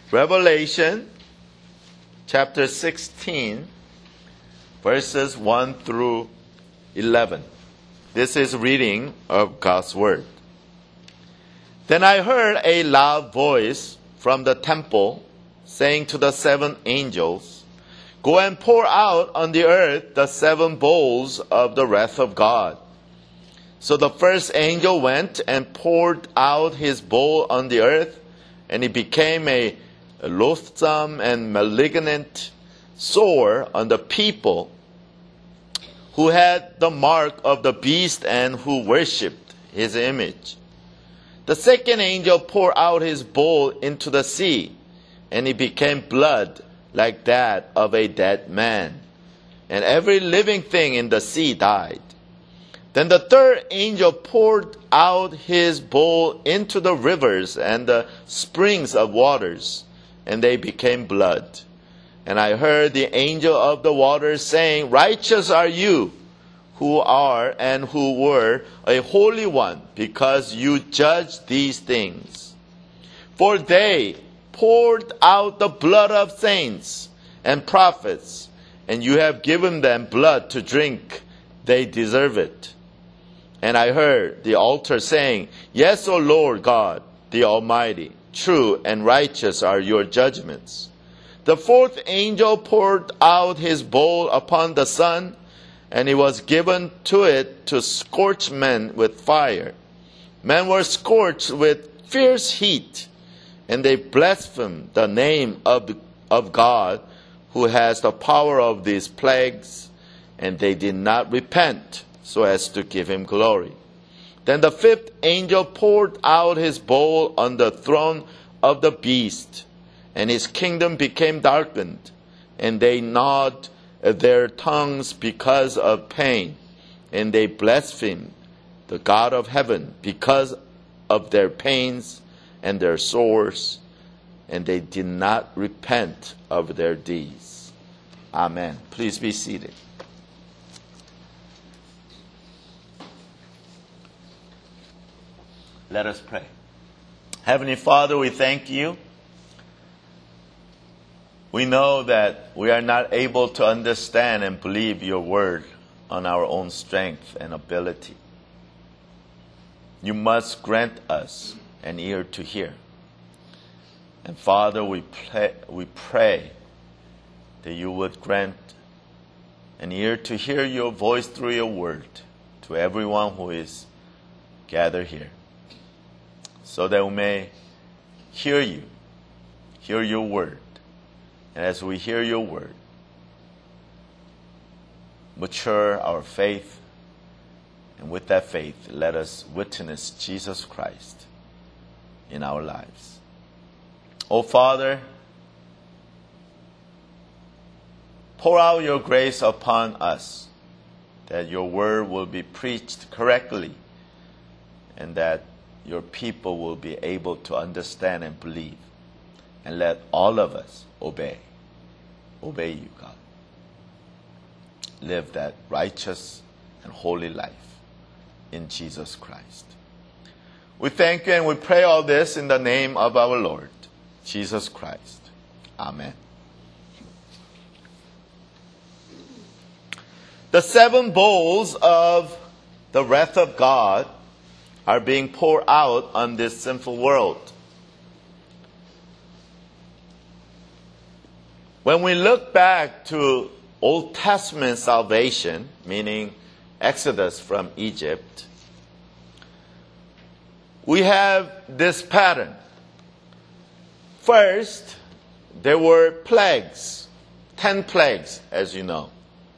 Revelation chapter 16, verses 1 through 11. This is reading of God's Word. Then I heard a loud voice from the temple saying to the 7 angels, "Go and pour out on the earth the 7 bowls of the wrath of God." So the first angel went and poured out his bowl on the earth, and it became a loathsome and malignant sore on the people who had the mark of the beast and who worshipped his image. The second angel poured out his bowl into the sea, and it became blood like that of a dead man, and every living thing in the sea died. Then the third angel poured out his bowl into the rivers and the springs of waters, and they became blood. And I heard the angel of the waters saying, "Righteous are you, who are and who were a holy one, because you judge these things. For they poured out the blood of saints and prophets, and you have given them blood to drink. They deserve it." And I heard the altar saying, "Yes, O Lord God, the Almighty, true and righteous are your judgments." The fourth angel poured out his bowl upon the sun, and it was given to it to scorch men with fire. Men were scorched with fierce heat, and they blasphemed the name of God, who has the power of these plagues, and they did not repent so as to give him glory. Then the fifth angel poured out his bowl on the throne of the beast, and his kingdom became darkened, and they gnawed their tongues because of pain, and they blasphemed the God of heaven because of their pains and their sores, and they did not repent of their deeds. Amen. Please be seated. Let us pray. Heavenly Father, we thank you. We know that we are not able to understand and believe your word on our own strength and ability. You must grant us an ear to hear. And Father, we pray that you would grant an ear to hear your voice through your word to everyone who is gathered here, so that we may hear you, hear your word. And as we hear your word, mature our faith, and with that faith, let us witness Jesus Christ in our lives. Oh Father, pour out your grace upon us, that your word will be preached correctly, and that your people will be able to understand and believe. And let all of us obey you, God. Live that righteous and holy life in Jesus Christ. We thank you and we pray all this in the name of our Lord, Jesus Christ. Amen. The 7 bowls of the wrath of God are being poured out on this sinful world. When we look back to Old Testament salvation, meaning Exodus from Egypt, we have this pattern. First, there were plagues, 10 plagues, as you know.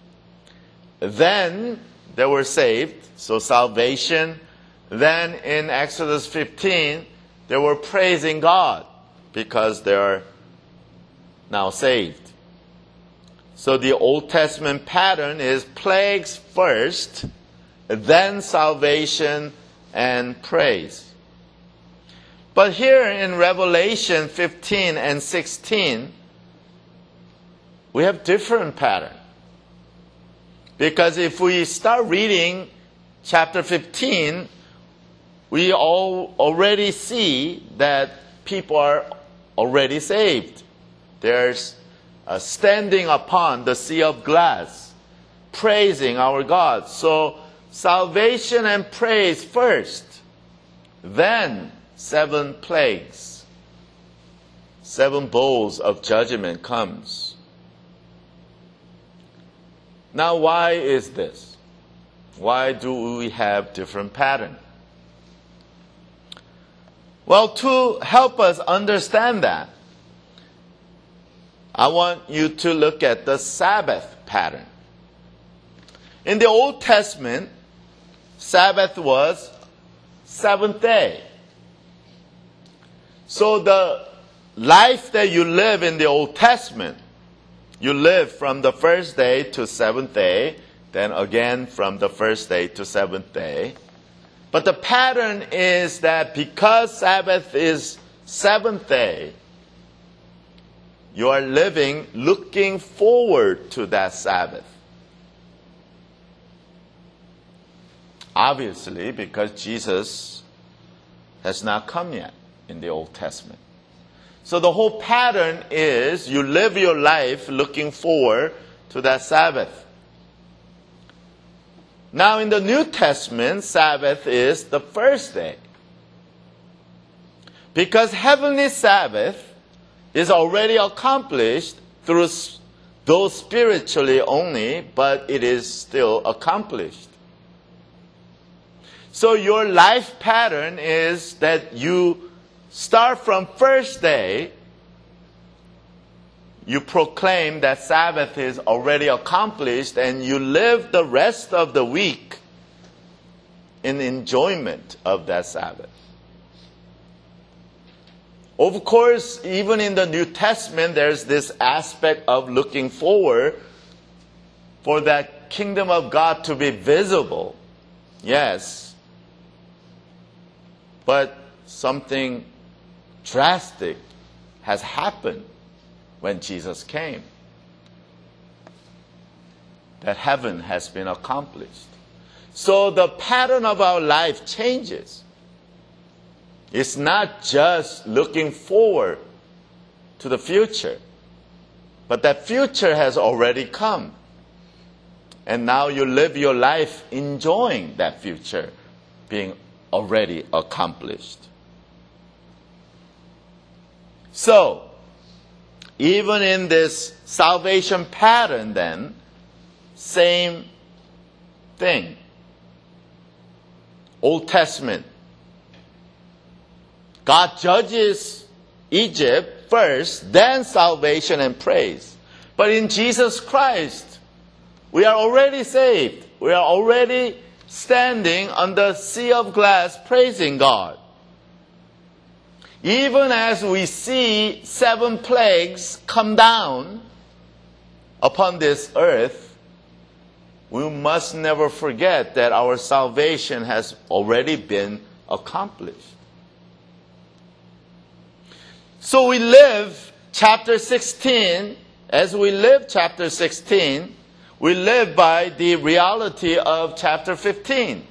Then they were saved, so salvation. Then in Exodus 15, they were praising God because they are now saved. So the Old Testament pattern is plagues first, then salvation and praise. But here in Revelation 15 and 16, we have different pattern. Because if we start reading chapter 15, we all already see that people are already saved. There's standing upon the sea of glass, praising our God. So salvation and praise first, then 7 plagues, 7 bowls of judgment comes. Now, why is this? Why do we have different pattern? Well, to help us understand that, I want you to look at the Sabbath pattern. In the Old Testament, Sabbath was 7th day. So the life that you live in the Old Testament, you live from the 1st day to 7th day, then again from the 1st day to 7th day. But the pattern is that because Sabbath is 7th day, you are living looking forward to that Sabbath. Obviously, because Jesus has not come yet in the Old Testament. So the whole pattern is you live your life looking forward to that Sabbath. Now in the New Testament, Sabbath is the 1st day. Because heavenly Sabbath is already accomplished through those spiritually only, but it is still accomplished. So your life pattern is that you start from 1st day, you proclaim that Sabbath is already accomplished, and you live the rest of the week in enjoyment of that Sabbath. Of course, even in the New Testament, there's this aspect of looking forward for that kingdom of God to be visible. Yes. But something drastic has happened when Jesus came. That heaven has been accomplished. So the pattern of our life changes. It's not just looking forward to the future, but that future has already come. And now you live your life enjoying that future being already accomplished. So, even in this salvation pattern then, same thing. Old Testament. God judges Egypt first, then salvation and praise. But in Jesus Christ, we are already saved. We are already standing on the sea of glass praising God. Even as we see 7 plagues come down upon this earth, we must never forget that our salvation has already been accomplished. So we live chapter 16, as we live chapter 16, we live by the reality of chapter 15.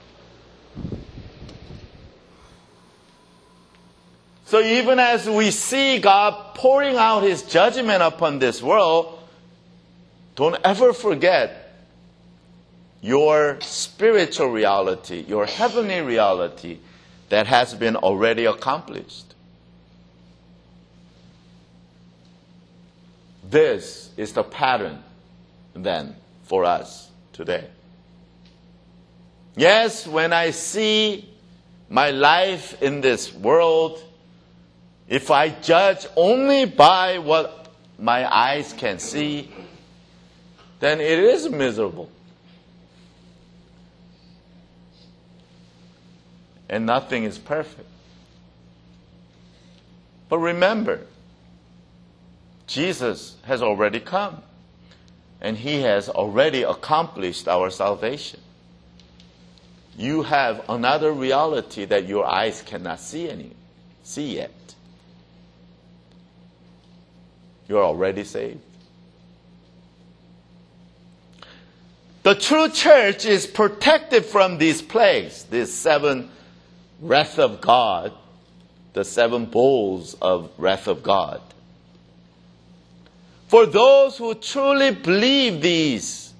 So even as we see God pouring out His judgment upon this world, don't ever forget your spiritual reality, your heavenly reality that has been already accomplished. This is the pattern then for us today. Yes, when I see my life in this world, if I judge only by what my eyes can see, then it is miserable. And nothing is perfect. But remember, Jesus has already come, and He has already accomplished our salvation. You have another reality that your eyes cannot see yet. You're already saved. The true church is protected from these plagues, these 7 wrath of God, the 7 bowls of wrath of God. For those who truly believe these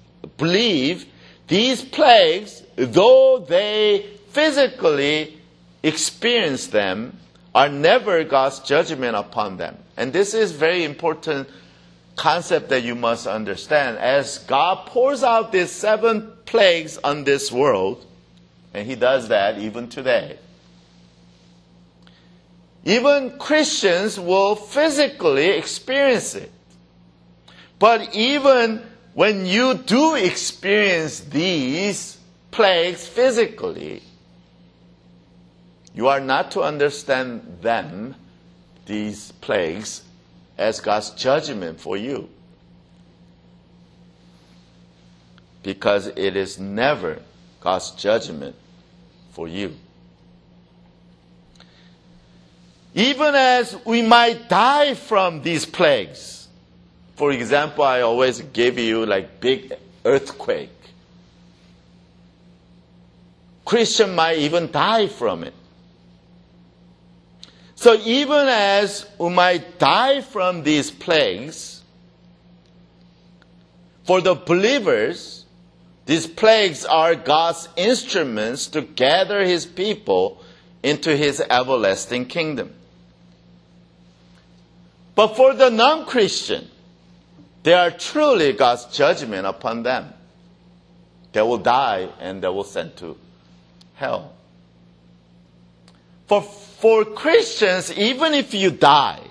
plagues, though they physically experience them, are never God's judgment upon them. And this is very important concept that you must understand. As God pours out these 7 plagues on this world, and He does that even today, even Christians will physically experience it. But even when you do experience these plagues physically, you are not to understand them, these plagues, as God's judgment for you. Because it is never God's judgment for you. Even as we might die from these plagues. For example, I always give you like big earthquake. Christian might even die from it. So even as we might die from these plagues, for the believers, these plagues are God's instruments to gather His people into His everlasting kingdom. But for the non-Christian, they are truly God's judgment upon them. They will die and they will sent to hell. For Christians, even if you die,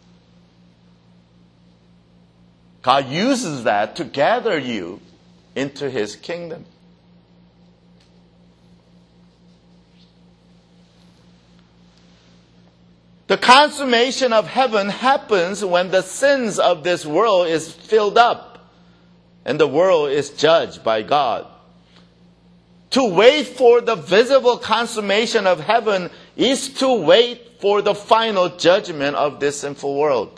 God uses that to gather you into His kingdom. The consummation of heaven happens when the sins of this world is filled up and the world is judged by God. To wait for the visible consummation of heaven is to wait for the final judgment of this sinful world.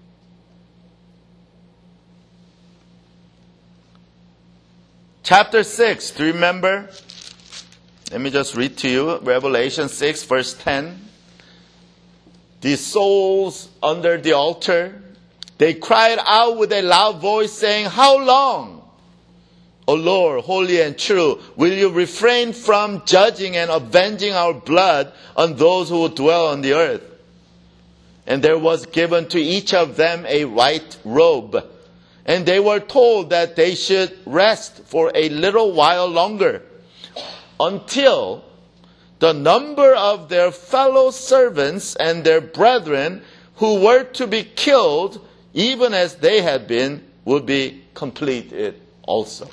Chapter 6, do you remember? Let me just read to you Revelation 6, verse 10. The souls under the altar, they cried out with a loud voice saying, "How long, O Lord, holy and true, will you refrain from judging and avenging our blood on those who dwell on the earth?" And there was given to each of them a white robe. And they were told that they should rest for a little while longer, until the number of their fellow servants and their brethren who were to be killed, even as they had been, would be completed also.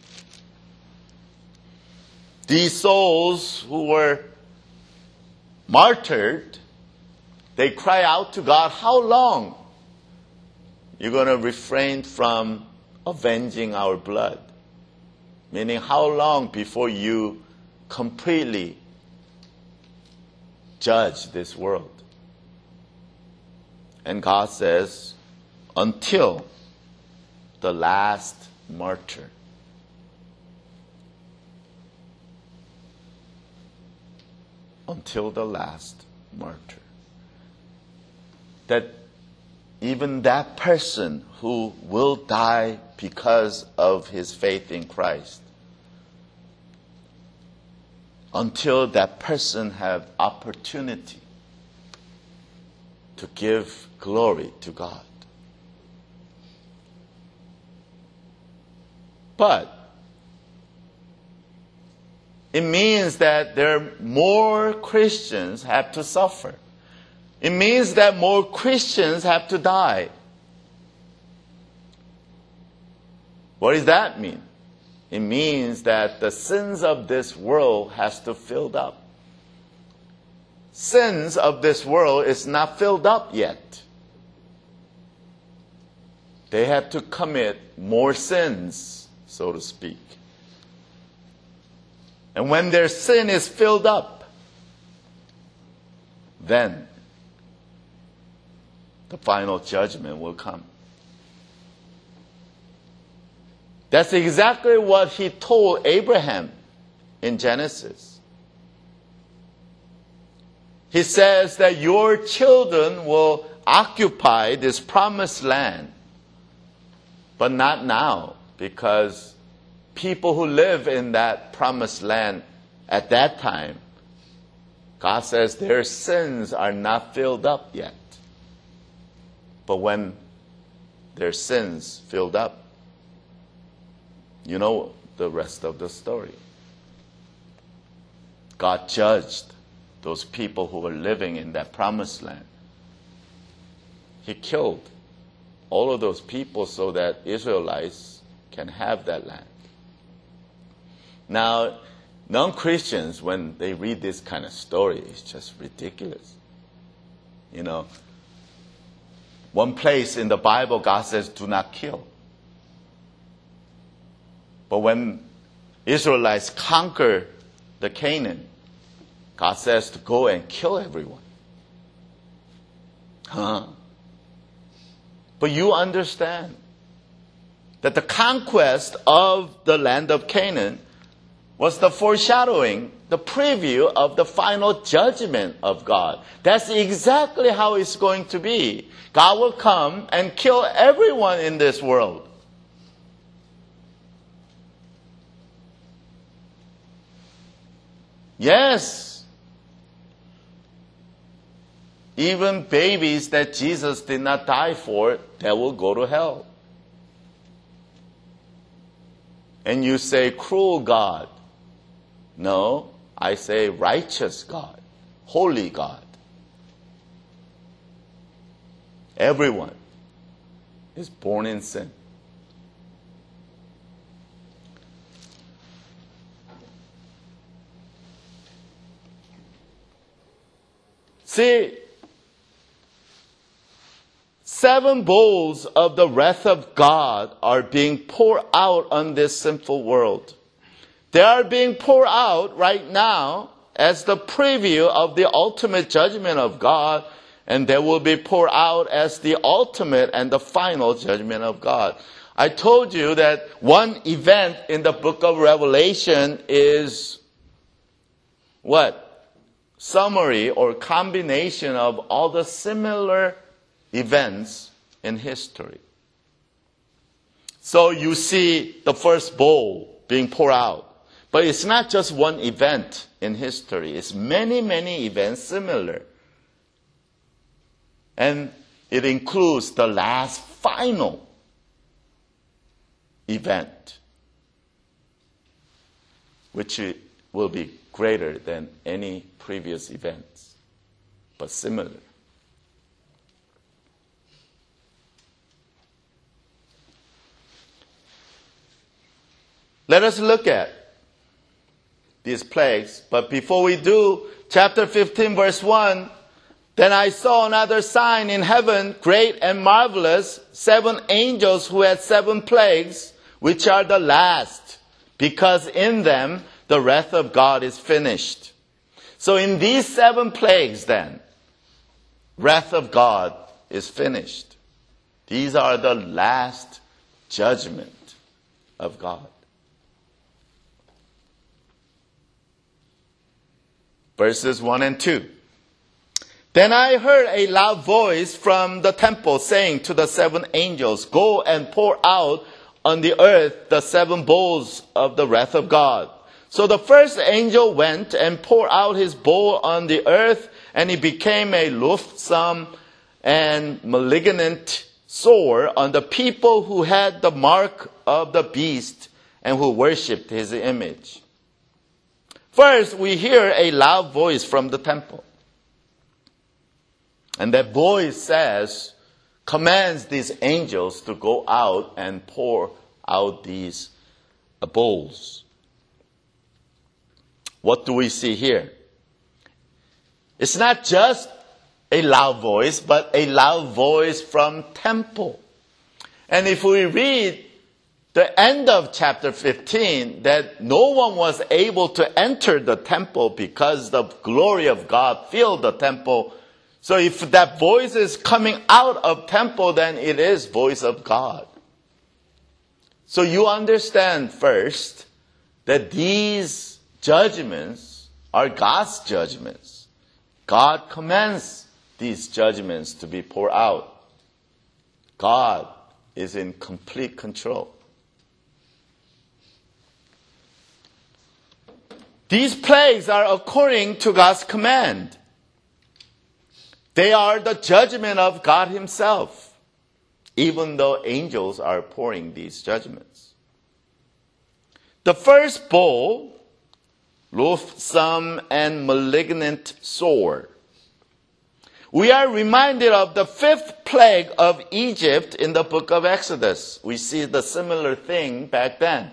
These souls who were martyred, they cry out to God, "How long you're going to refrain from avenging our blood?" Meaning, how long before you completely judge this world? And God says, until the last martyr. Until the last martyr. That even that person who will die because of his faith in Christ, until that person have opportunity to give glory to God. But it means that more Christians have to suffer. It means that more Christians have to die. What does that mean? It means that the sins of this world has to filled up. Sins of this world is not filled up yet. They have to commit more sins, so to speak. And when their sin is filled up, then the final judgment will come. That's exactly what He told Abraham in Genesis. He says that your children will occupy this promised land. But not now, because people who live in that promised land at that time, God says their sins are not filled up yet. But when their sins filled up, you know the rest of the story. God judged those people who were living in that promised land. He killed all of those people so that Israelites can have that land. Now, non-Christians, when they read this kind of story, it's just ridiculous. You know, one place in the Bible, God says, do not kill. But when Israelites conquer the Canaan, God says to go and kill everyone. But you understand that the conquest of the land of Canaan was the foreshadowing, the preview of the final judgment of God. That's exactly how it's going to be. God will come and kill everyone in this world. Yes. Even babies that Jesus did not die for, they will go to hell. And you say, cruel God. No, I say righteous God, holy God. Everyone is born in sin. See, 7 bowls of the wrath of God are being poured out on this sinful world. They are being poured out right now as the preview of the ultimate judgment of God, and they will be poured out as the ultimate and the final judgment of God. I told you that one event in the book of Revelation is what? Summary or combination of all the similar events in history. So you see the first bowl being poured out. But it's not just one event in history. It's many, many events similar. And it includes the last final event, which will be greater than any previous events, but similar. Let us look at these plagues. But before we do, chapter 15, verse 1, then I saw another sign in heaven, great and marvelous, 7 angels who had 7 plagues, which are the last, because in them the wrath of God is finished. So in these 7 plagues then, wrath of God is finished. These are the last judgment of God. Verses 1 and 2. Then I heard a loud voice from the temple saying to the 7 angels, go and pour out on the earth the 7 bowls of the wrath of God. So the first angel went and poured out his bowl on the earth, and it became a loathsome and malignant sore on the people who had the mark of the beast and who worshipped his image. First, we hear a loud voice from the temple. And that voice says, commands these angels to go out and pour out these bowls. What do we see here? It's not just a loud voice, but a loud voice from temple. And if we read the end of chapter 15, that no one was able to enter the temple because the glory of God filled the temple. So if that voice is coming out of temple, then it is voice of God. So you understand first that these judgments are God's judgments. God commands these judgments to be poured out. God is in complete control. These plagues are according to God's command. They are the judgment of God himself, even though angels are pouring these judgments. The first bowl, loathsome and malignant sore. We are reminded of the fifth plague of Egypt in the book of Exodus. We see the similar thing back then.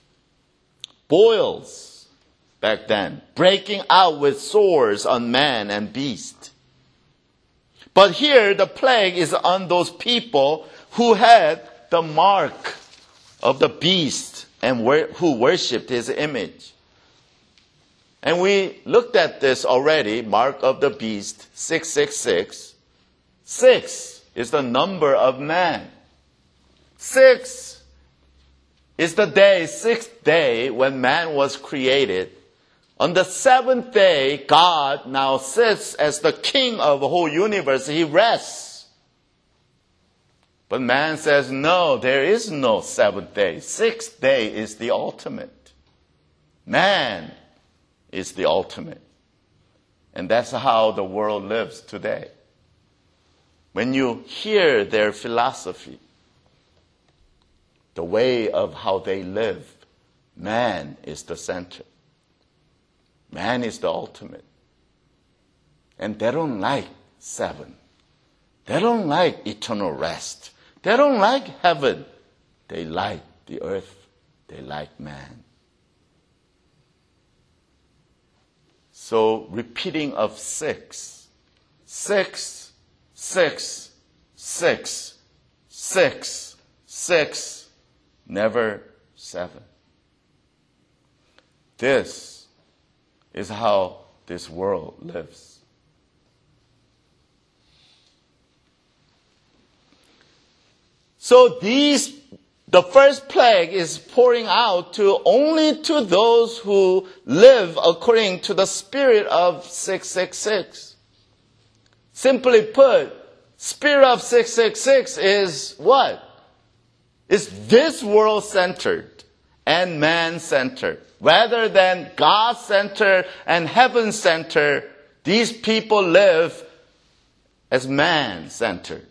Boils back then, breaking out with sores on man and beast. But here the plague is on those people who had the mark of the beast and who worshipped his image. And we looked at this already, mark of the beast, 666. 6 is the number of man. 6 is the day, sixth day, when man was created. On the seventh day, God now sits as the king of the whole universe. He rests. But man says, no, there is no seventh day. Sixth day is the ultimate. Man is the ultimate. And that's how the world lives today. When you hear their philosophy, the way of how they live, man is the center. Man is the ultimate. And they don't like 7. They don't like eternal rest. They don't like heaven. They like the earth. They like man. So repeating of 6. 6, 6, 6, 6, 6, never 7. This is how this world lives. So the first plague is pouring out only to those who live according to the spirit of 666. Simply put, spirit of 666 is what? It's this world centered and man centered. Rather than God centered and heaven centered, these people live as man centered.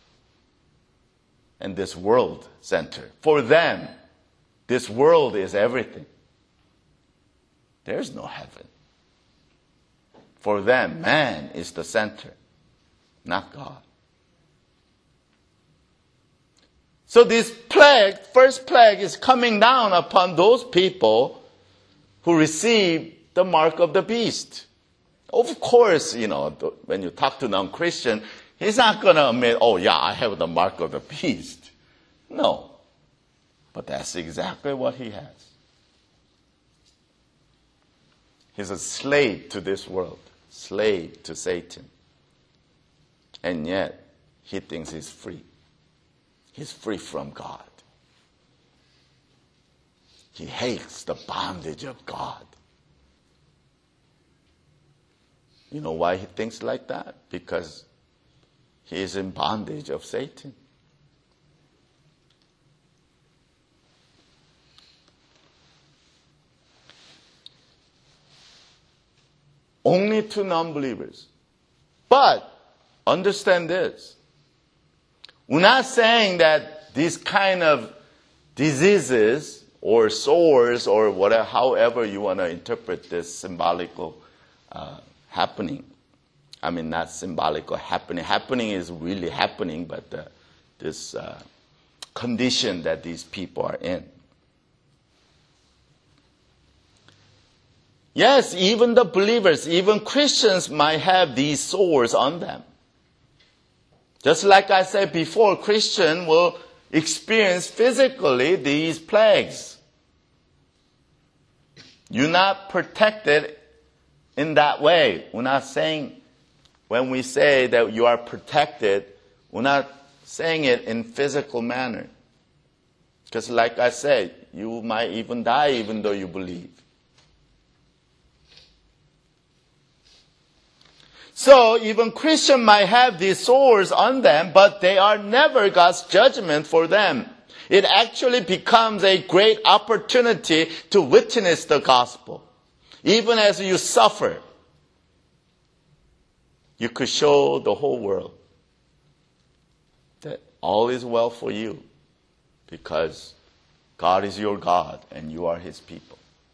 And this world centered. For them, this world is everything. There's no heaven. For them, man is the center, not God. So this plague, first plague, is coming down upon those people who receive the mark of the beast. Of course, when you talk to non-Christian, he's not going to admit, oh yeah, I have the mark of the beast. No. But that's exactly what he has. He's a slave to this world, slave to Satan. And yet, he thinks he's free. He's free from God. He hates the bondage of God. You know why he thinks like that? Because he is in bondage of Satan. Only to non-believers. But understand this. We're not saying that these kind of diseases or sores or whatever, however you want to interpret this symbolical happening. I mean, not symbolical happening. Happening is really happening, but this condition that these people are in. Yes, even the believers, even Christians might have these sores on them. Just like I said before, Christian will experience physically these plagues. You're not protected in that way. We're not saying, when we say that you are protected, we're not saying it in physical manner. Because like I said, you might even die even though you believe. So even Christians might have these sores on them, but they are never God's judgment for them. It actually becomes a great opportunity to witness the gospel. Even as you suffer, you could show the whole world that all is well for you because God is your God and you are His people.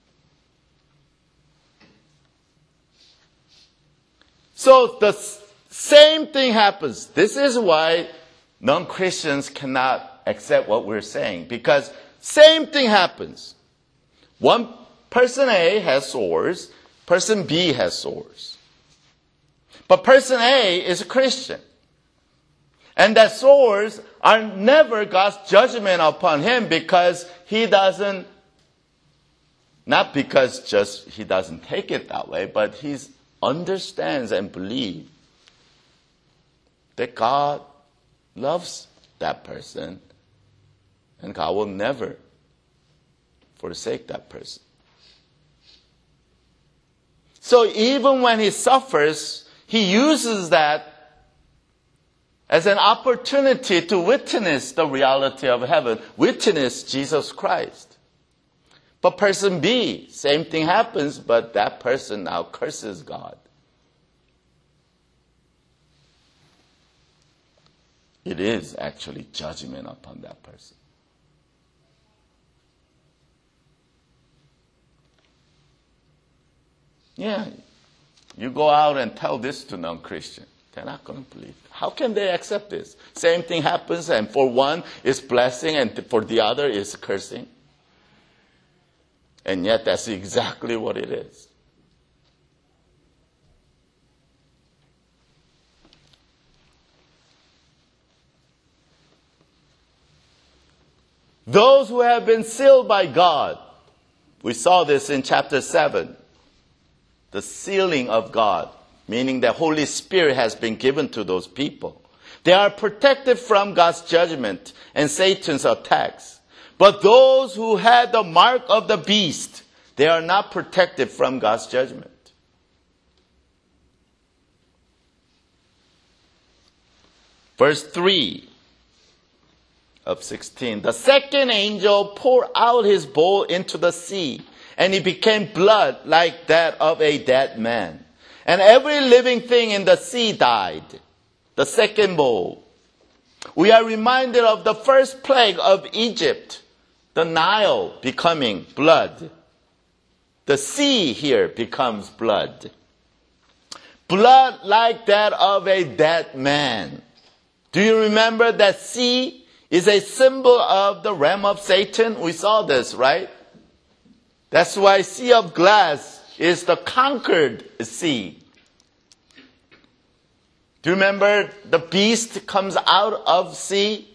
So the same thing happens. This is why non-Christians cannot accept what we're saying, because same thing happens. One person A has sores, person B has sores. But person A is a Christian. And that sores are never God's judgment upon him because he doesn't, not because just he doesn't take it that way, but he understands and believes that God loves that person and God will never forsake that person. So even when he suffers, he uses that as an opportunity to witness the reality of heaven, witness Jesus Christ. But person B, same thing happens, but that person now curses God. It is actually judgment upon that person. Yeah, you go out and tell this to non-Christians. They're not going to believe. How can they accept this? Same thing happens, and for one is blessing, and for the other is cursing. And yet that's exactly what it is. Those who have been sealed by God, we saw this in chapter 7, the sealing of God, meaning the Holy Spirit has been given to those people. They are protected from God's judgment and Satan's attacks. But those who had the mark of the beast, they are not protected from God's judgment. Verse 3 of 16. The second angel poured out his bowl into the sea, and it became blood like that of a dead man. And every living thing in the sea died. The second bowl. We are reminded of the first plague of Egypt, the Nile becoming blood. The sea here becomes blood. Blood like that of a dead man. Do you remember that sea is a symbol of the realm of Satan? We saw this, right? That's why sea of glass is the conquered sea. Do you remember the beast comes out of sea?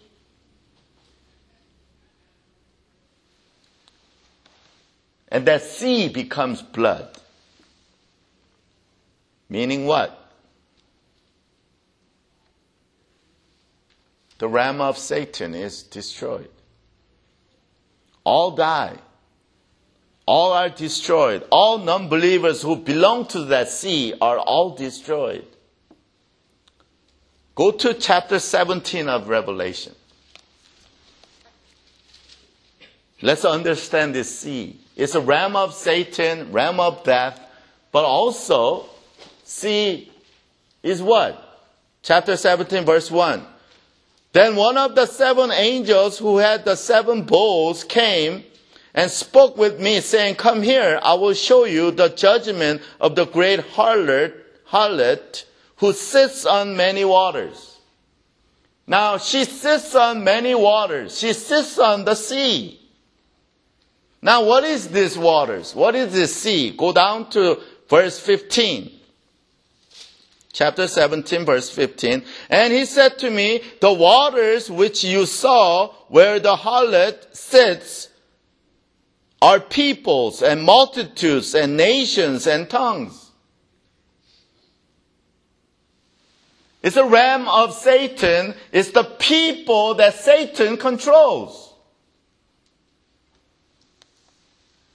And that sea becomes blood. Meaning what? The realm of Satan is destroyed. All die. All are destroyed. All non-believers who belong to that sea are all destroyed. Go to chapter 17 of Revelation. Let's understand this sea. It's a realm of Satan, realm of death, but also sea is what? Chapter 17 verse 1. Then one of the seven angels who had the seven bowls came and spoke with me, saying, Come here, I will show you the judgment of the great harlot who sits on many waters. Now, she sits on many waters. She sits on the sea. Now, what is these waters? What is this sea? Go down to verse 15. Chapter 17, verse 15. And he said to me, the waters which you saw where the harlot sits are peoples and multitudes and nations and tongues. It's a realm of Satan. It's the people that Satan controls.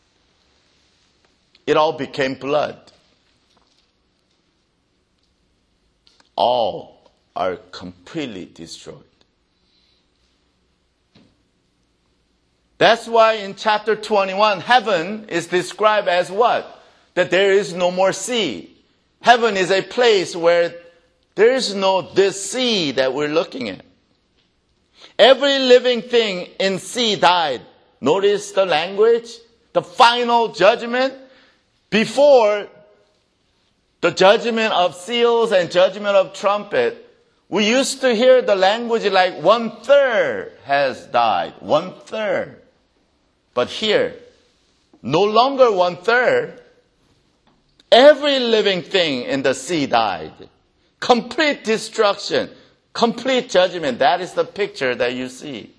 It all became blood. all are completely destroyed. That's why in chapter 21, heaven is described as what? That there is no more sea. Heaven is a place where there is no this sea that we're looking at. Every living thing in sea died. Notice the language, the final judgment. Before the judgment of seals and judgment of trumpet, we used to hear the language like 1/3 has died. 1/3. But here, no longer 1/3. Every living thing in the sea died. Complete destruction, complete judgment. That is the picture that you see.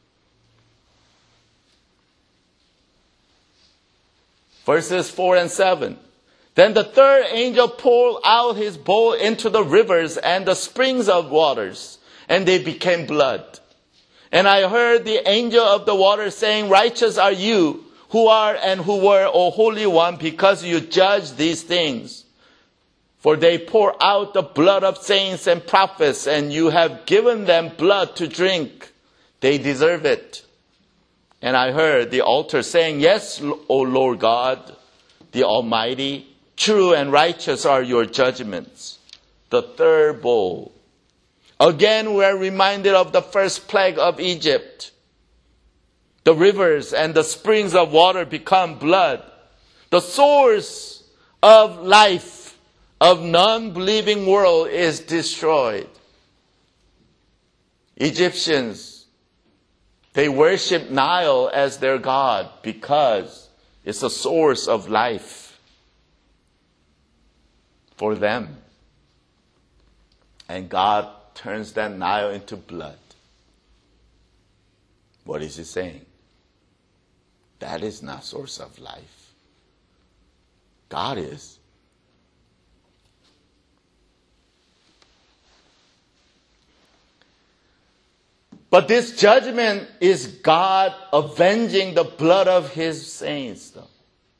Verses 4 and 7. Then the third angel poured out his bowl into the rivers and the springs of waters, and they became blood. And I heard the angel of the water saying, righteous are you, who are and who were, O Holy One, because you judge these things. For they pour out the blood of saints and prophets, and you have given them blood to drink. They deserve it. And I heard the altar saying, yes, O Lord God, the Almighty, true and righteous are your judgments. The third bowl. Again, we are reminded of the first plague of Egypt. The rivers and the springs of water become blood. The source of life of non-believing world is destroyed. Egyptians, they worship Nile as their god because it's a source of life for them. And God turns that Nile into blood. What is he saying? That is not source of life. God is. But this judgment is God avenging the blood of his saints, though.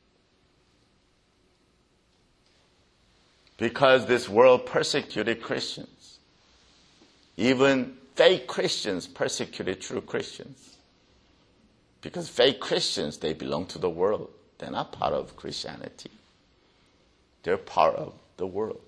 Because this world persecuted Christians. Even fake Christians persecuted true Christians. Because fake Christians, they belong to the world. They're not part of Christianity. They're part of the world.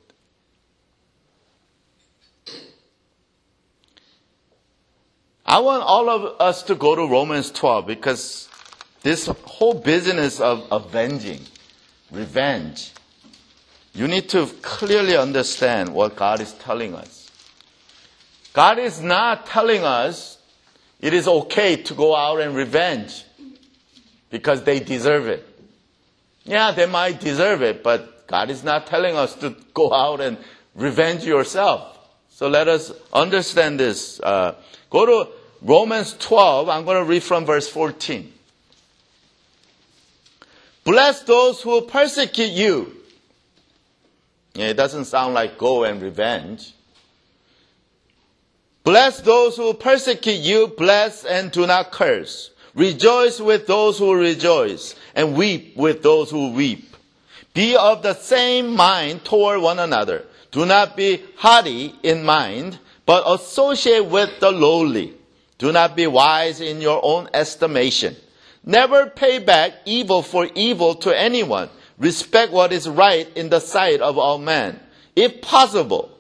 I want all of us to go to Romans 12 because this whole business of avenging, revenge, you need to clearly understand what God is telling us. God is not telling us it is okay to go out and revenge because they deserve it. Yeah, they might deserve it, but God is not telling us to go out and revenge yourself. So let us understand this. Go to Romans 12. I'm going to read from verse 14. Bless those who persecute you. Yeah, it doesn't sound like go and revenge. Bless those who persecute you, bless and do not curse. Rejoice with those who rejoice, and weep with those who weep. Be of the same mind toward one another. Do not be haughty in mind, but associate with the lowly. Do not be wise in your own estimation. Never pay back evil for evil to anyone. Respect what is right in the sight of all men. If possible,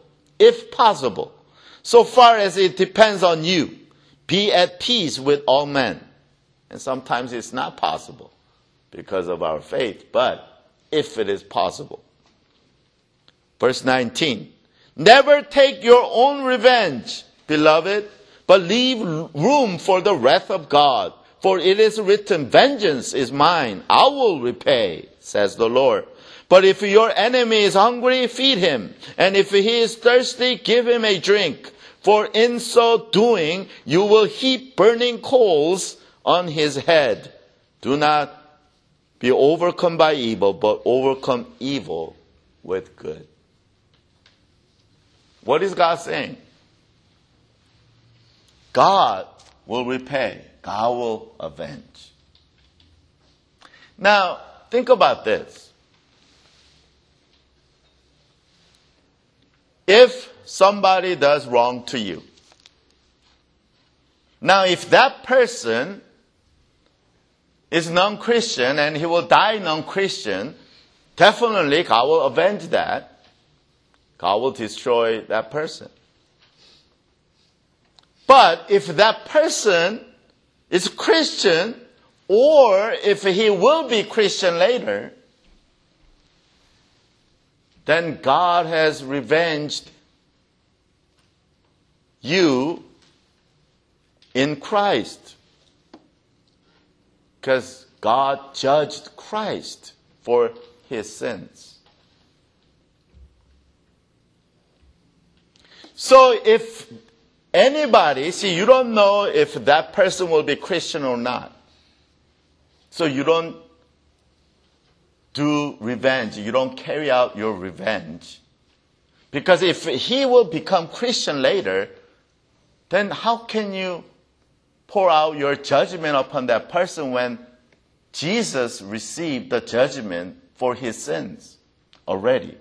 so far as it depends on you, be at peace with all men. And sometimes it's not possible because of our faith, but if it is possible. Verse 19. Never take your own revenge, beloved, but leave room for the wrath of God. For it is written, vengeance is mine, I will repay, says the Lord. But if your enemy is hungry, feed him. And if he is thirsty, give him a drink. For in so doing, you will heap burning coals on his head. Do not be overcome by evil, but overcome evil with good. What is God saying? God will repay. God will avenge. Now, think about this. If somebody does wrong to you. Now, if that person is non-Christian and he will die non-Christian, definitely God will avenge that. God will destroy that person. But if that person is Christian, or if he will be Christian later, then God has revenged you in Christ. Because God judged Christ for his sins. So if anybody, see, you don't know if that person will be Christian or not. So you don't do revenge. You don't carry out your revenge. Because if he will become Christian later, then how can you pour out your judgment upon that person when Jesus received the judgment for his sins already?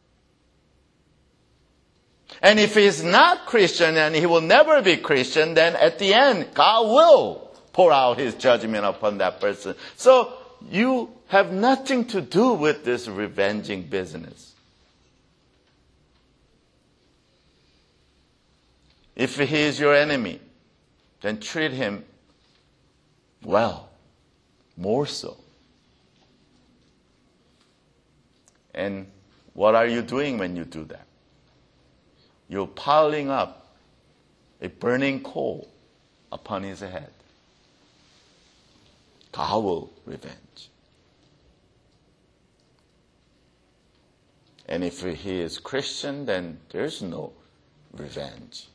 And if he's not Christian and he will never be Christian, then at the end, God will pour out his judgment upon that person. So you have nothing to do with this revenging business. If he is your enemy, then treat him well, more so. And what are you doing when you do that? You're piling up a burning coal upon his head. God will revenge. And if he is Christian, then there's no revenge.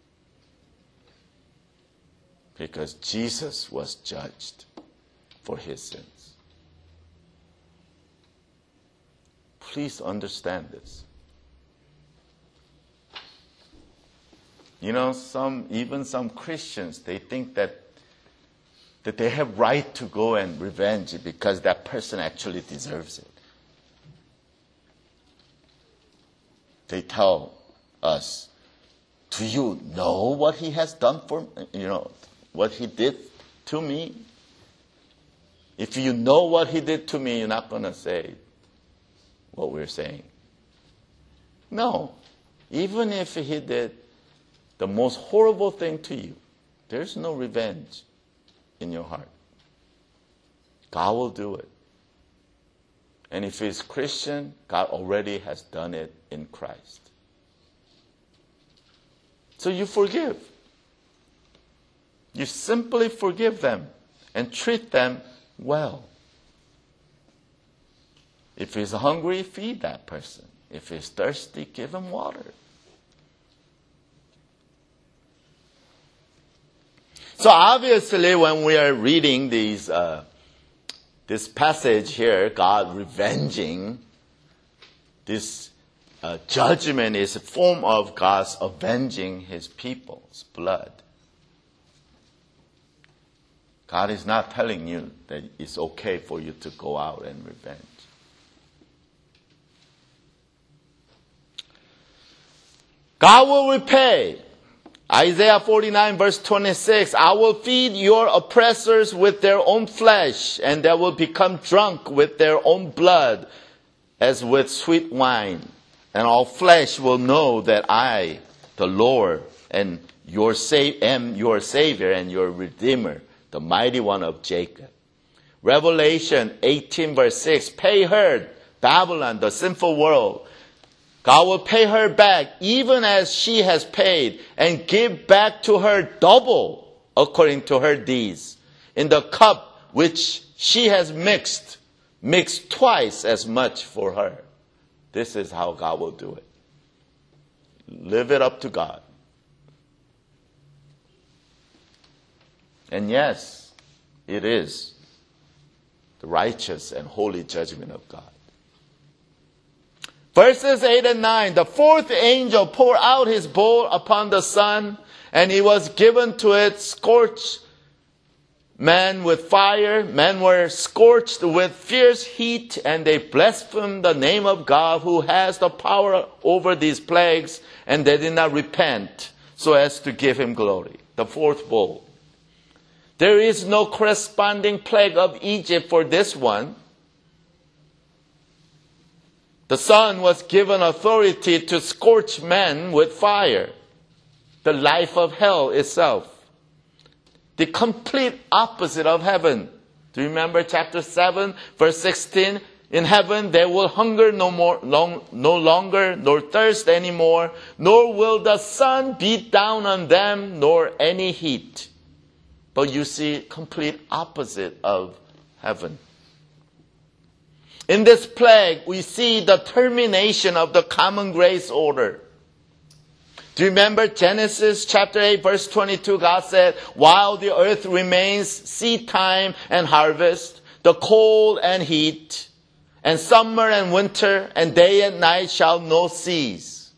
Because Jesus was judged for his sins. Please understand this. You know, even some Christians, they think that they have right to go and revenge because that person actually deserves it. They tell us, do you know what he has done for me? What he did to me? If you know what he did to me, you're not going to say what we're saying. No. Even if he did the most horrible thing to you, there's no revenge in your heart. God will do it. And if he's Christian, God already has done it in Christ. So you forgive. You simply forgive them and treat them well. If he's hungry, feed that person. If he's thirsty, give him water. So obviously, when we are reading this passage here, God revenging, this judgment is a form of God's avenging his people's blood. God is not telling you that it's okay for you to go out and revenge. God will repay. Isaiah 49 verse 26, I will feed your oppressors with their own flesh, and they will become drunk with their own blood, as with sweet wine. And all flesh will know that I, the Lord, and am your Savior and your Redeemer, the mighty one of Jacob. Revelation 18 verse 6, pay her, Babylon, the sinful world. God will pay her back even as she has paid, and give back to her double according to her deeds. In the cup which she has mixed twice as much for her. This is how God will do it. Live it up to God. And yes, it is the righteous and holy judgment of God. Verses 8 and 9, the fourth angel poured out his bowl upon the sun, and it was given to it scorched men with fire. Men were scorched with fierce heat, and they blasphemed the name of God who has the power over these plagues, and they did not repent so as to give him glory. The fourth bowl. There is no corresponding plague of Egypt for this one. The sun was given authority to scorch men with fire, the life of hell itself. The complete opposite of heaven. Do you remember chapter 7, verse 16? In heaven they will hunger no longer, nor thirst anymore, nor will the sun beat down on them, nor any heat. But you see, complete opposite of heaven. In this plague, we see the termination of the common grace order. Do you remember Genesis chapter 8, verse 22? God said, while the earth remains seed time and harvest, the cold and heat, and summer and winter, and day and night shall no cease.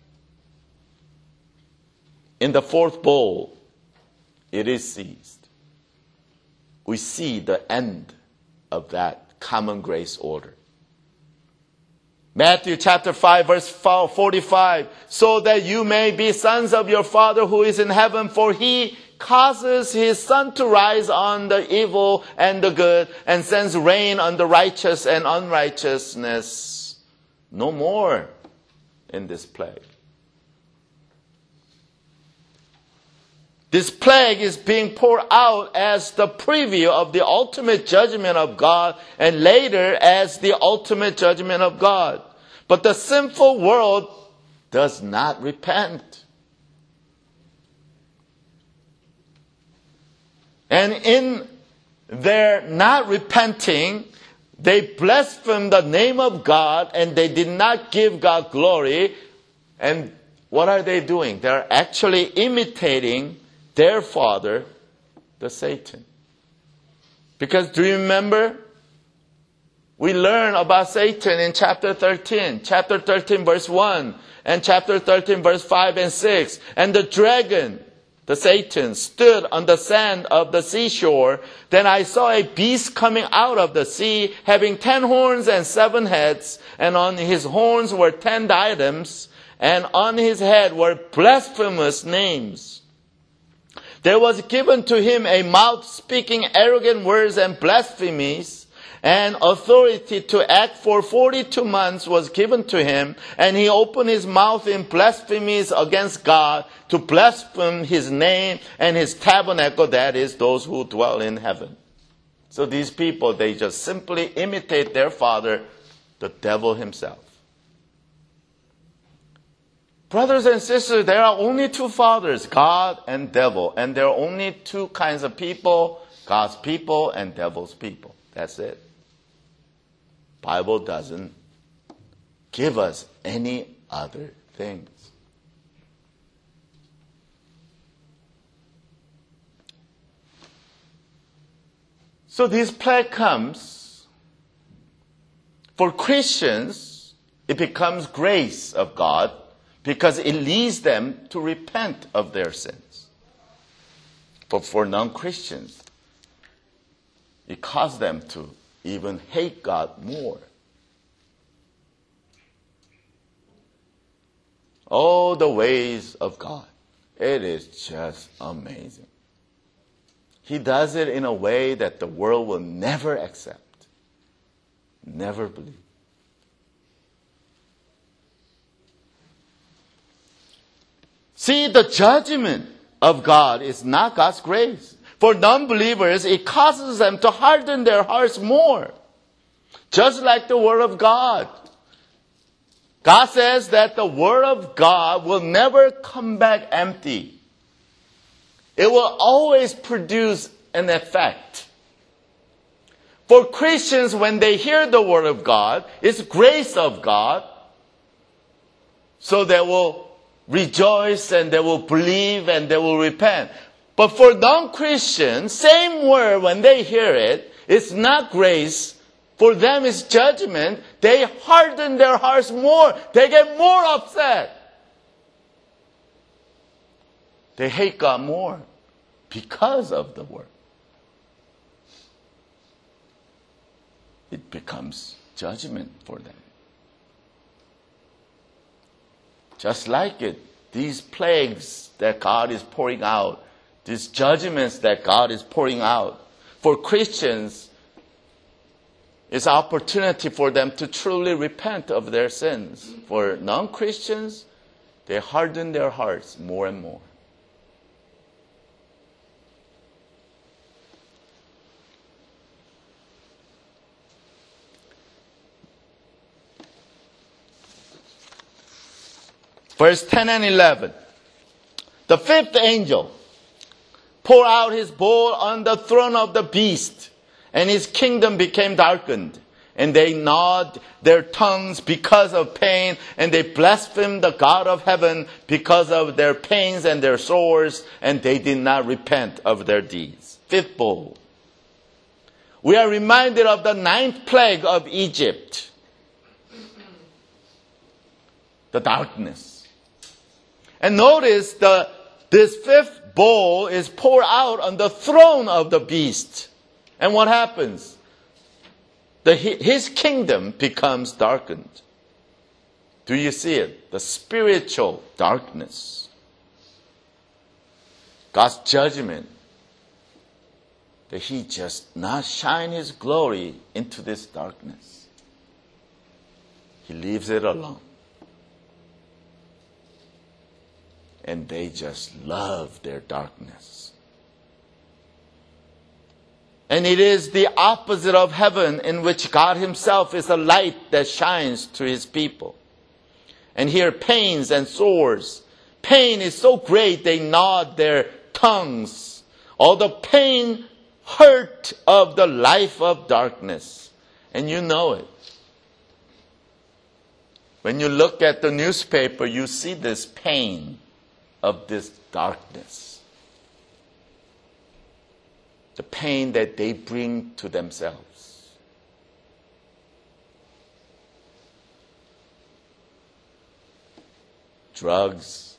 In the fourth bowl, it is ceased. We see the end of that common grace order. Matthew chapter 5 verse 45, so that you may be sons of your Father who is in heaven, for he causes his sun to rise on the evil and the good, and sends rain on the righteous and unrighteousness. No more in this plague. This plague is being poured out as the preview of the ultimate judgment of God, and later as the ultimate judgment of God. But the sinful world does not repent. And in their not repenting, they blaspheme the name of God, and they did not give God glory. And what are they doing? They're actually imitating their father, the Satan. Because do you remember? We learn about Satan in chapter 13. Chapter 13 verse 1 and chapter 13 verse 5 and 6. And the dragon, the Satan, stood on the sand of the seashore. Then I saw a beast coming out of the sea, having 10 horns and 7 heads. And on his horns were 10 diadems, and on his head were blasphemous names. There was given to him a mouth speaking arrogant words and blasphemies, and authority to act for 42 months was given to him, and he opened his mouth in blasphemies against God to blaspheme his name and his tabernacle, that is, those who dwell in heaven. So these people, they just simply imitate their father, the devil himself. Brothers and sisters, there are only 2 fathers, God and devil. And there are only 2 kinds of people, God's people and devil's people. That's it. Bible doesn't give us any other things. So this plague comes. For Christians, it becomes grace of God, because it leads them to repent of their sins. But for non-Christians, it causes them to even hate God more. Oh, the ways of God. It is just amazing. He does it in a way that the world will never accept, never believe. See, the judgment of God is not God's grace. For non-believers, it causes them to harden their hearts more. Just like the Word of God. God says that the Word of God will never come back empty. It will always produce an effect. For Christians, when they hear the Word of God, it's grace of God. So they will rejoice, and they will believe, and they will repent. But for non-Christians, same word, when they hear it, it's not grace. For them, it's judgment. They harden their hearts more. They get more upset. They hate God more because of the word. it becomes judgment for them. Just like it, these plagues that God is pouring out, these judgments that God is pouring out, for Christians, it's opportunity for them to truly repent of their sins. For non-Christians, they harden their hearts more and more. Verse 10 and 11. The fifth angel poured out his bowl on the throne of the beast, and his kingdom became darkened. And they gnawed their tongues because of pain, and they blasphemed the God of heaven because of their pains and their sores, and they did not repent of their deeds. Fifth bowl. We are reminded of the ninth plague of Egypt. The darkness. And notice this fifth bowl is poured out on the throne of the beast. And what happens? His kingdom becomes darkened. Do you see it? The spiritual darkness. God's judgment. That He just not shine His glory into this darkness. He leaves it alone. And they just love their darkness. And it is the opposite of heaven, in which God Himself is a light that shines to His people. And here pains and sores. Pain is so great they gnawed their tongues. All the pain, hurt of the life of darkness. And you know it. When you look at the newspaper, you see this pain of this darkness. The pain that they bring to themselves. Drugs,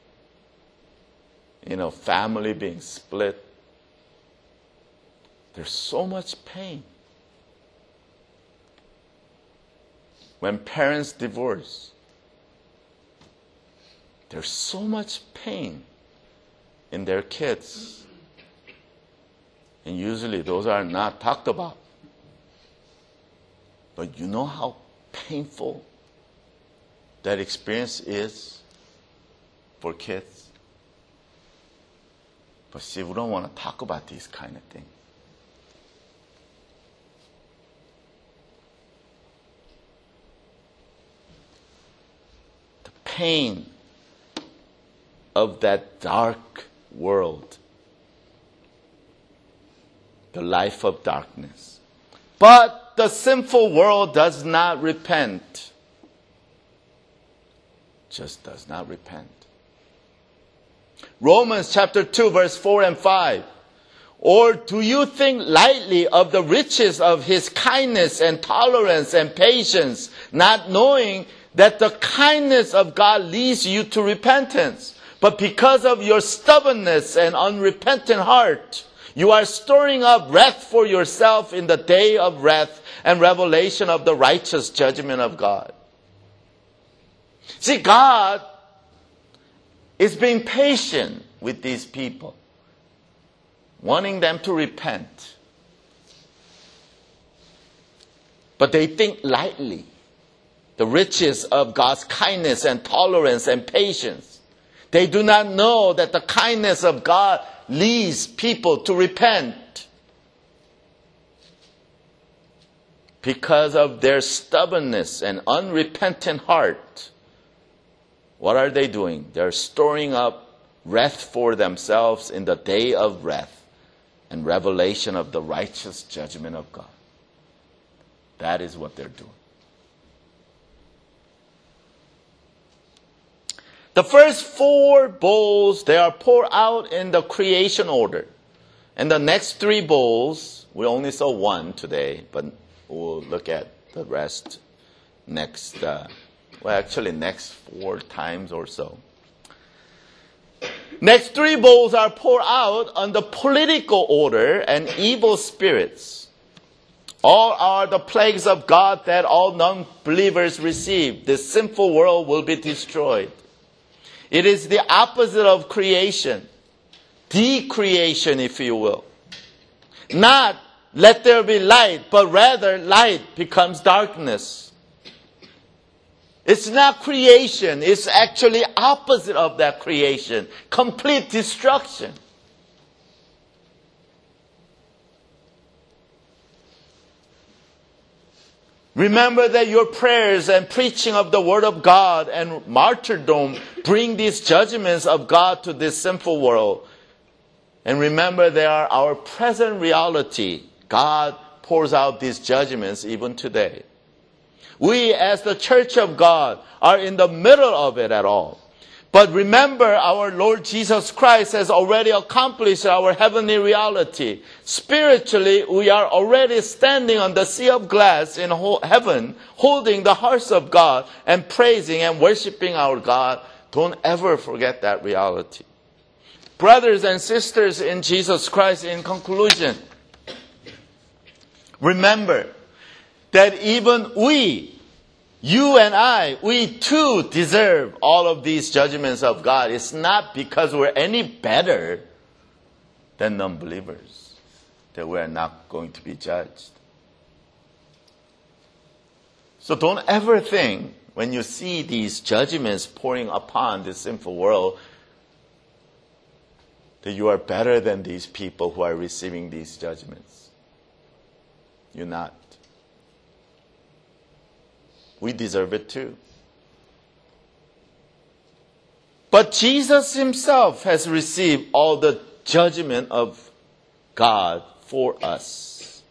family being split. There's so much pain. When parents divorce, there's so much pain in their kids. And usually those are not talked about. But you know how painful that experience is for kids? But see, we don't want to talk about these kind of things. The pain of that dark world. The life of darkness. But the sinful world does not repent. Just does not repent. Romans chapter 2 verse 4 and 5. Or do you think lightly of the riches of His kindness and tolerance and patience, not knowing that the kindness of God leads you to repentance? But because of your stubbornness and unrepentant heart, you are storing up wrath for yourself in the day of wrath and revelation of the righteous judgment of God. See, God is being patient with these people, wanting them to repent. But they think lightly the riches of God's kindness and tolerance and patience. They do not know that the kindness of God leads people to repent. Because of their stubbornness and unrepentant heart, what are they doing? They're storing up wrath for themselves in the day of wrath and revelation of the righteous judgment of God. That is what they're doing. The first 4 bowls, they are poured out in the creation order. And the next 3 bowls, we only saw 1 today, but we'll look at the rest next, next 4 times or so. Next 3 bowls are poured out on the political order and evil spirits. All are the plagues of God that all non-believers receive. The sinful world will be destroyed. It is the opposite of creation. Decreation, if you will. Not let there be light, but rather light becomes darkness. It's not creation. It's actually opposite of that creation. Complete destruction. Remember that your prayers and preaching of the Word of God and martyrdom bring these judgments of God to this sinful world. And remember, they are our present reality. God pours out these judgments even today. We, as the Church of God, are in the middle of it at all. But remember, our Lord Jesus Christ has already accomplished our heavenly reality. Spiritually, we are already standing on the sea of glass in heaven, holding the hearts of God and praising and worshiping our God. Don't ever forget that reality. Brothers and sisters in Jesus Christ, in conclusion, remember that even we, you and I, we too deserve all of these judgments of God. It's not because we're any better than non-believers that we're not going to be judged. So don't ever think when you see these judgments pouring upon this sinful world that you are better than these people who are receiving these judgments. You're not. We deserve it too. But Jesus himself has received all the judgment of God for us.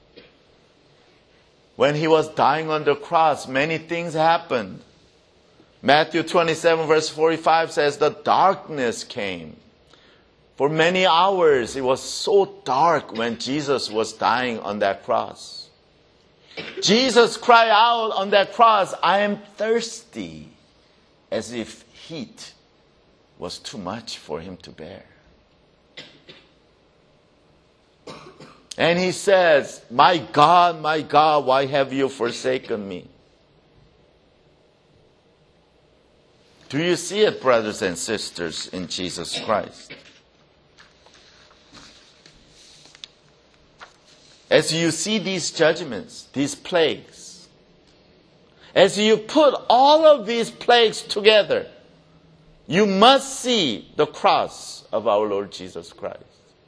When he was dying on the cross, many things happened. Matthew 27 verse 45 says, the darkness came. For many hours, it was so dark when Jesus was dying on that cross. Jesus cried out on that cross, I am thirsty, as if heat was too much for him to bear. And he says, my God, why have you forsaken me? Do you see it, brothers and sisters, in Jesus Christ? As you see these judgments, these plagues, as you put all of these plagues together, you must see the cross of our Lord Jesus Christ.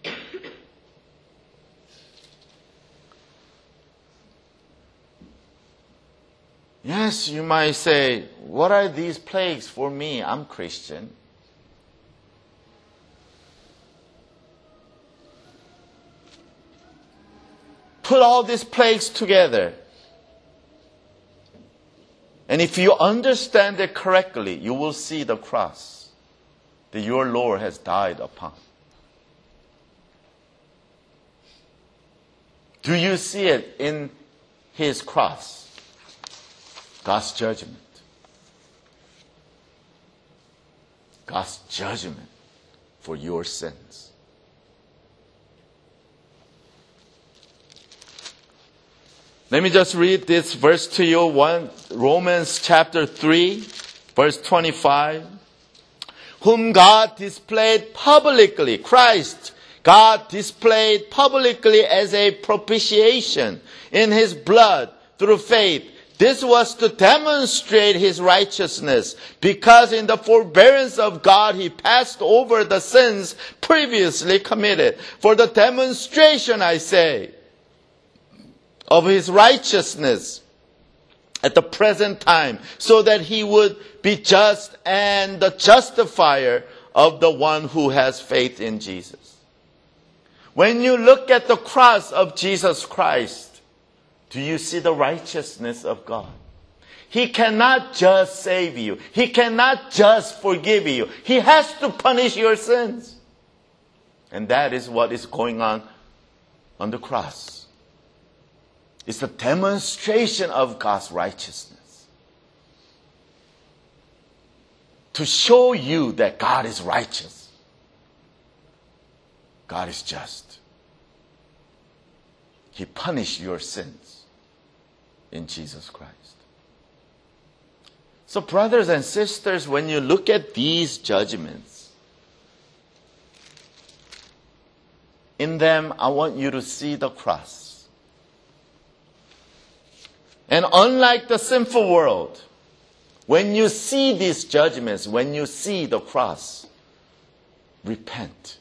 Yes, you might say, what are these plagues for me? I'm Christian. Put all these plagues together. And if you understand it correctly, you will see the cross that your Lord has died upon. Do you see it in his cross? God's judgment. God's judgment for your sins. Let me just read this verse to you. Romans chapter 3, verse 25. Whom God displayed publicly, Christ, God displayed publicly as a propitiation in his blood through faith. This was to demonstrate his righteousness, because in the forbearance of God he passed over the sins previously committed. For the demonstration, I say, of his righteousness at the present time, so that he would be just and the justifier of the one who has faith in Jesus. When you look at the cross of Jesus Christ, do you see the righteousness of God? He cannot just save you. He cannot just forgive you. He has to punish your sins. And that is what is going on the cross. It's a demonstration of God's righteousness. To show you that God is righteous. God is just. He punished your sins in Jesus Christ. So brothers and sisters, when you look at these judgments, in them, I want you to see the cross. And unlike the sinful world, when you see these judgments, when you see the cross, repent.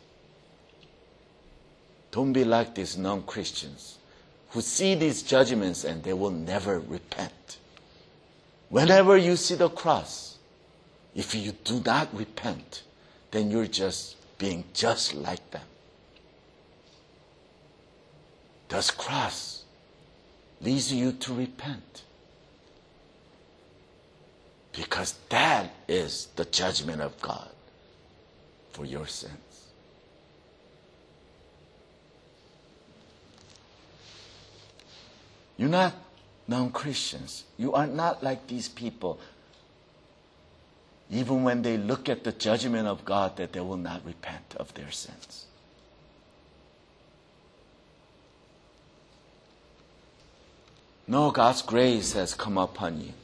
Don't be like these non-Christians who see these judgments and they will never repent. Whenever you see the cross, if you do not repent, then you're just being just like them. This cross leads you to repent. Because that is the judgment of God for your sins. You're not non-Christians. You are not like these people. Even when they look at the judgment of God, that they will not repent of their sins. No, God's grace has come upon you.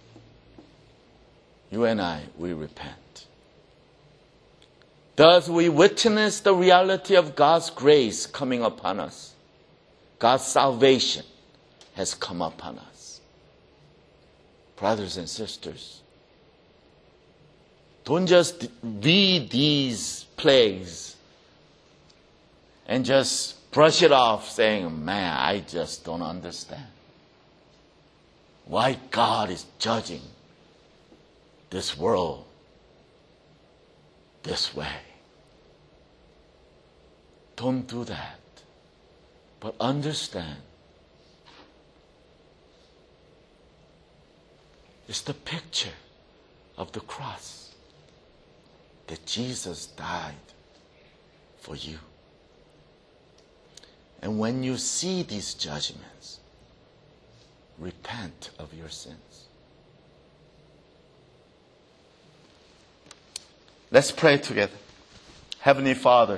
You and I, we repent. Thus, we witness the reality of God's grace coming upon us. God's salvation has come upon us. Brothers and sisters, don't just read these plagues and just brush it off saying, man, I just don't understand why God is judging this world this way. Don't do that. But understand, it's the picture of the cross that Jesus died for you. And when you see these judgments, repent of your sins. Let's pray together. Heavenly Father,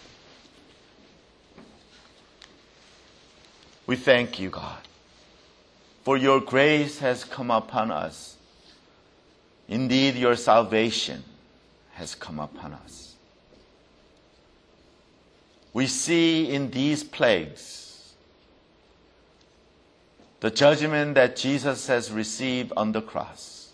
we thank you, God, for your grace has come upon us. Indeed, your salvation has come upon us. We see in these plagues the judgment that Jesus has received on the cross.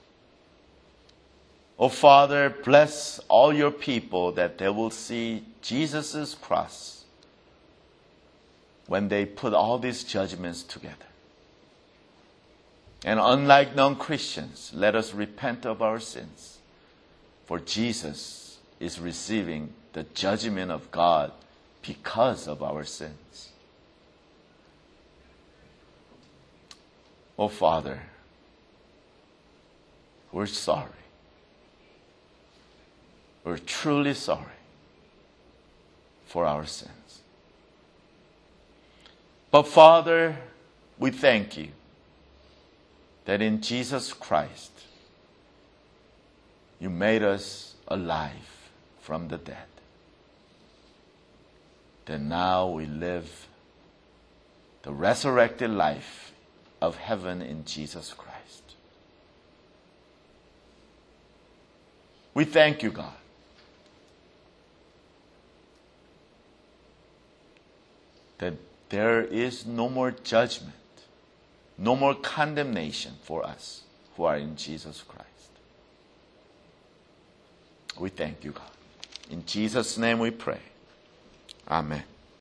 Oh Father, bless all your people that they will see Jesus' cross when they put all these judgments together. And unlike non-Christians, let us repent of our sins, for Jesus is receiving the judgment of God because of our sins. Oh Father, we're sorry. We're truly sorry for our sins. But Father, we thank you that in Jesus Christ, you made us alive from the dead. That now we live the resurrected life of heaven in Jesus Christ. We thank you, God, that there is no more judgment, no more condemnation for us who are in Jesus Christ. We thank you, God. In Jesus' name we pray. Amen.